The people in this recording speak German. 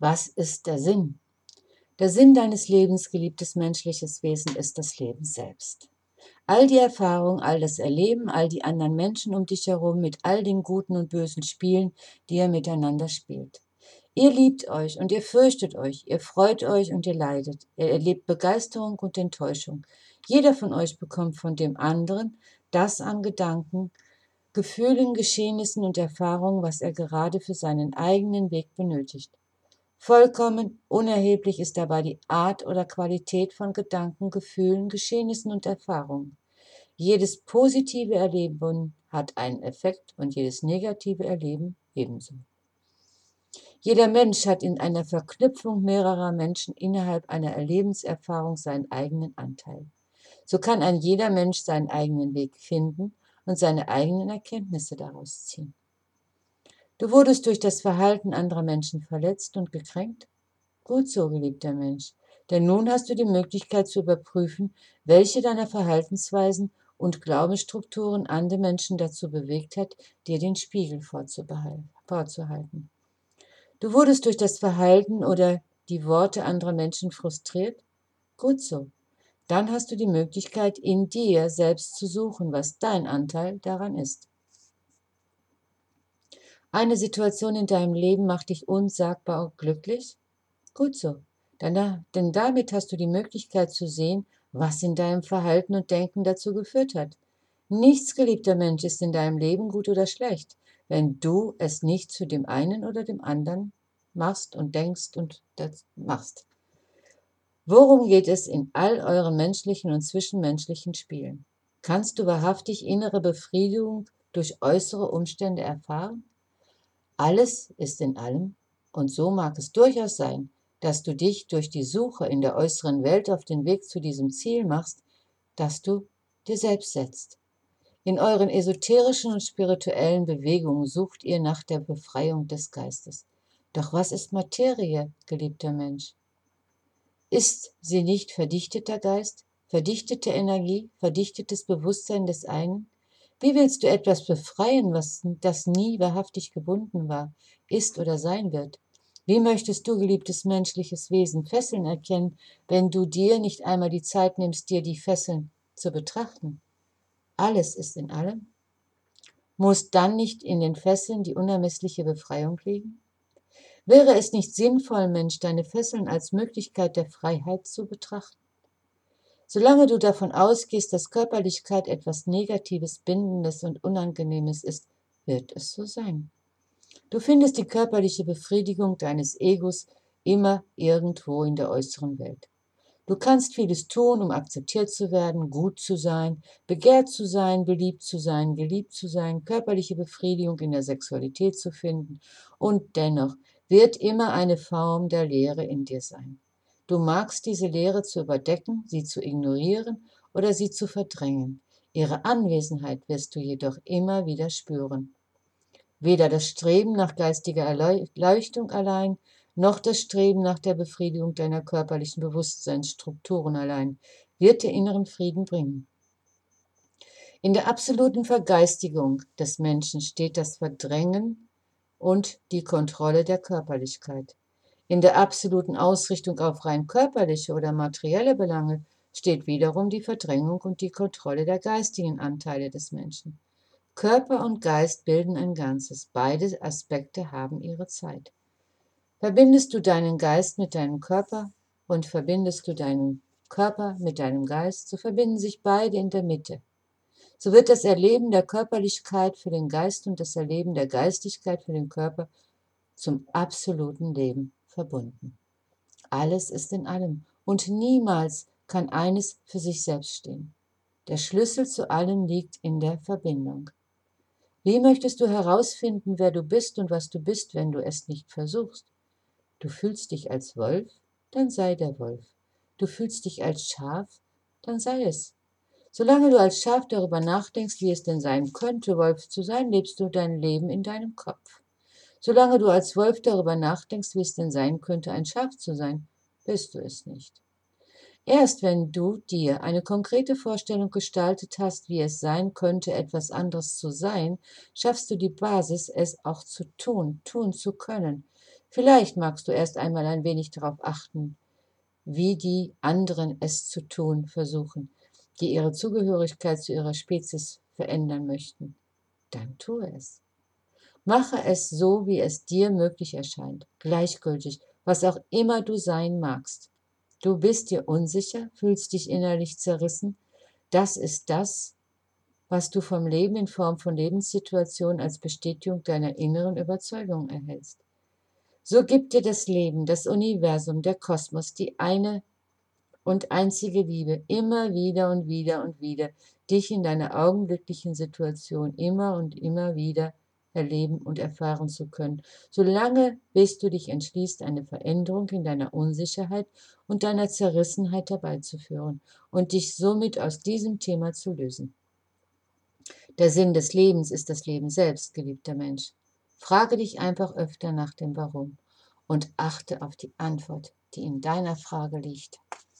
Was ist der Sinn? Der Sinn deines Lebens, geliebtes menschliches Wesen, ist das Leben selbst. All die Erfahrung, all das Erleben, all die anderen Menschen um dich herum mit all den guten und bösen Spielen, die ihr miteinander spielt. Ihr liebt euch und ihr fürchtet euch, ihr freut euch und ihr leidet, ihr erlebt Begeisterung und Enttäuschung. Jeder von euch bekommt von dem anderen das an Gedanken, Gefühlen, Geschehnissen und Erfahrungen, was er gerade für seinen eigenen Weg benötigt. Vollkommen unerheblich ist dabei die Art oder Qualität von Gedanken, Gefühlen, Geschehnissen und Erfahrungen. Jedes positive Erleben hat einen Effekt und jedes negative Erleben ebenso. Jeder Mensch hat in einer Verknüpfung mehrerer Menschen innerhalb einer Erlebenserfahrung seinen eigenen Anteil. So kann ein jeder Mensch seinen eigenen Weg finden und seine eigenen Erkenntnisse daraus ziehen. Du wurdest durch das Verhalten anderer Menschen verletzt und gekränkt? Gut so, geliebter Mensch, denn nun hast du die Möglichkeit zu überprüfen, welche deiner Verhaltensweisen und Glaubensstrukturen andere Menschen dazu bewegt hat, dir den Spiegel vorzuhalten. Du wurdest durch das Verhalten oder die Worte anderer Menschen frustriert? Gut so. Dann hast du die Möglichkeit, in dir selbst zu suchen, was dein Anteil daran ist. Eine Situation in deinem Leben macht dich unsagbar glücklich? Gut so. Denn damit hast du die Möglichkeit zu sehen, was in deinem Verhalten und Denken dazu geführt hat. Nichts, geliebter Mensch, ist in deinem Leben gut oder schlecht, wenn du es nicht zu dem einen oder dem anderen machst und denkst und das machst. Worum geht es in all euren menschlichen und zwischenmenschlichen Spielen? Kannst du wahrhaftig innere Befriedigung durch äußere Umstände erfahren? Alles ist in allem, und so mag es durchaus sein, dass du dich durch die Suche in der äußeren Welt auf den Weg zu diesem Ziel machst, das du dir selbst setzt. In euren esoterischen und spirituellen Bewegungen sucht ihr nach der Befreiung des Geistes. Doch was ist Materie, geliebter Mensch? Ist sie nicht verdichteter Geist, verdichtete Energie, verdichtetes Bewusstsein des einen? Wie willst du etwas befreien, das nie wahrhaftig gebunden war, ist oder sein wird? Wie möchtest du, geliebtes menschliches Wesen, Fesseln erkennen, wenn du dir nicht einmal die Zeit nimmst, dir die Fesseln zu betrachten? Alles ist in allem. Muss dann nicht in den Fesseln die unermessliche Befreiung liegen? Wäre es nicht sinnvoll, Mensch, deine Fesseln als Möglichkeit der Freiheit zu betrachten? Solange du davon ausgehst, dass Körperlichkeit etwas Negatives, Bindendes und Unangenehmes ist, wird es so sein. Du findest die körperliche Befriedigung deines Egos immer irgendwo in der äußeren Welt. Du kannst vieles tun, um akzeptiert zu werden, gut zu sein, begehrt zu sein, beliebt zu sein, geliebt zu sein, körperliche Befriedigung in der Sexualität zu finden, und dennoch wird immer eine Form der Leere in dir sein. Du magst diese Leere zu überdecken, sie zu ignorieren oder sie zu verdrängen. Ihre Anwesenheit wirst du jedoch immer wieder spüren. Weder das Streben nach geistiger Erleuchtung allein, noch das Streben nach der Befriedigung deiner körperlichen Bewusstseinsstrukturen allein wird dir inneren Frieden bringen. In der absoluten Vergeistigung des Menschen steht das Verdrängen und die Kontrolle der Körperlichkeit. In der absoluten Ausrichtung auf rein körperliche oder materielle Belange steht wiederum die Verdrängung und die Kontrolle der geistigen Anteile des Menschen. Körper und Geist bilden ein Ganzes. Beide Aspekte haben ihre Zeit. Verbindest du deinen Geist mit deinem Körper und verbindest du deinen Körper mit deinem Geist, so verbinden sich beide in der Mitte. So wird das Erleben der Körperlichkeit für den Geist und das Erleben der Geistigkeit für den Körper zum absoluten Leben verbunden. Alles ist in allem und niemals kann eines für sich selbst stehen. Der Schlüssel zu allem liegt in der Verbindung. Wie möchtest du herausfinden, wer du bist und was du bist, wenn du es nicht versuchst? Du fühlst dich als Wolf, dann sei der Wolf. Du fühlst dich als Schaf, dann sei es. Solange du als Schaf darüber nachdenkst, wie es denn sein könnte, Wolf zu sein, lebst du dein Leben in deinem Kopf. Solange du als Wolf darüber nachdenkst, wie es denn sein könnte, ein Schaf zu sein, bist du es nicht. Erst wenn du dir eine konkrete Vorstellung gestaltet hast, wie es sein könnte, etwas anderes zu sein, schaffst du die Basis, es auch zu tun, tun zu können. Vielleicht magst du erst einmal ein wenig darauf achten, wie die anderen es zu tun versuchen, die ihre Zugehörigkeit zu ihrer Spezies verändern möchten. Dann tue es. Mache es so, wie es dir möglich erscheint, gleichgültig, was auch immer du sein magst. Du bist dir unsicher, fühlst dich innerlich zerrissen. Das ist das, was du vom Leben in Form von Lebenssituationen als Bestätigung deiner inneren Überzeugung erhältst. So gibt dir das Leben, das Universum, der Kosmos, die eine und einzige Liebe immer wieder und wieder und wieder, dich in deiner augenblicklichen Situation immer und immer wieder erleben und erfahren zu können, solange bis du dich entschließt, eine Veränderung in deiner Unsicherheit und deiner Zerrissenheit herbeizuführen und dich somit aus diesem Thema zu lösen. Der Sinn des Lebens ist das Leben selbst, geliebter Mensch. Frage dich einfach öfter nach dem Warum und achte auf die Antwort, die in deiner Frage liegt.